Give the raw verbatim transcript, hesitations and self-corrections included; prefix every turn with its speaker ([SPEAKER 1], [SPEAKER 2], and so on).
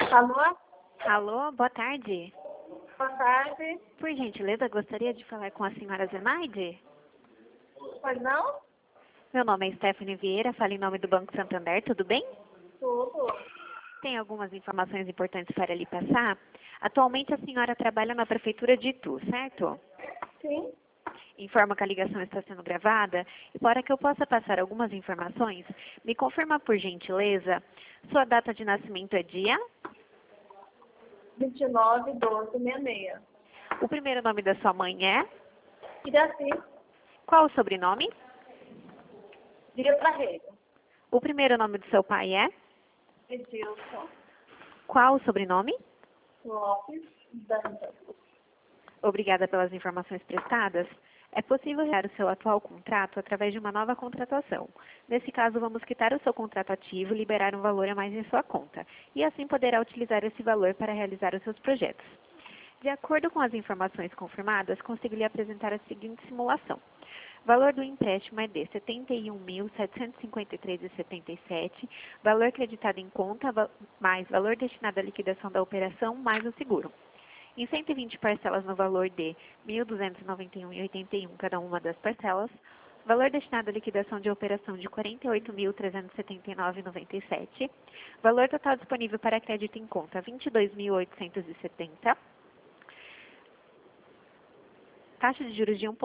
[SPEAKER 1] Alô?
[SPEAKER 2] Alô, boa tarde.
[SPEAKER 1] Boa tarde.
[SPEAKER 2] Por gentileza, gostaria de falar com a senhora Zenaide?
[SPEAKER 1] Pois não?
[SPEAKER 2] Meu nome é Stephanie Vieira, falo em nome do Banco Santander, tudo bem?
[SPEAKER 1] Tudo.
[SPEAKER 2] Tem algumas informações importantes para lhe passar. Atualmente a senhora trabalha na Prefeitura de Itu, certo?
[SPEAKER 1] Sim.
[SPEAKER 2] Informo que a ligação está sendo gravada e para que eu possa passar algumas informações, me confirma por gentileza, sua data de nascimento é dia?
[SPEAKER 1] vinte e nove, doze, sessenta e seis.
[SPEAKER 2] O primeiro nome da sua mãe é?
[SPEAKER 1] Iraci.
[SPEAKER 2] Qual o sobrenome?
[SPEAKER 1] Diga pra rede.
[SPEAKER 2] O primeiro nome do seu pai é?
[SPEAKER 1] Edilson
[SPEAKER 2] Qual o sobrenome?
[SPEAKER 1] Lopes Dantas.
[SPEAKER 2] Obrigada pelas informações prestadas. É possível realizar o seu atual contrato através de uma nova contratação. Nesse caso, vamos quitar o seu contrato ativo e liberar um valor a mais em sua conta. E assim poderá utilizar esse valor para realizar os seus projetos. De acordo com as informações confirmadas, consigo lhe apresentar a seguinte simulação. O valor do empréstimo é de setenta e um mil, setecentos e cinquenta e três reais e setenta e sete centavos, valor creditado em conta, mais valor destinado à liquidação da operação, mais o seguro. Em cento e vinte parcelas no valor de mil duzentos e noventa e um reais e oitenta e um centavos cada uma das parcelas, valor destinado à liquidação de operação de quarenta e oito mil trezentos e setenta e nove reais e noventa e sete centavos, valor total disponível para crédito em conta vinte e dois mil oitocentos e setenta reais, taxa de juros de um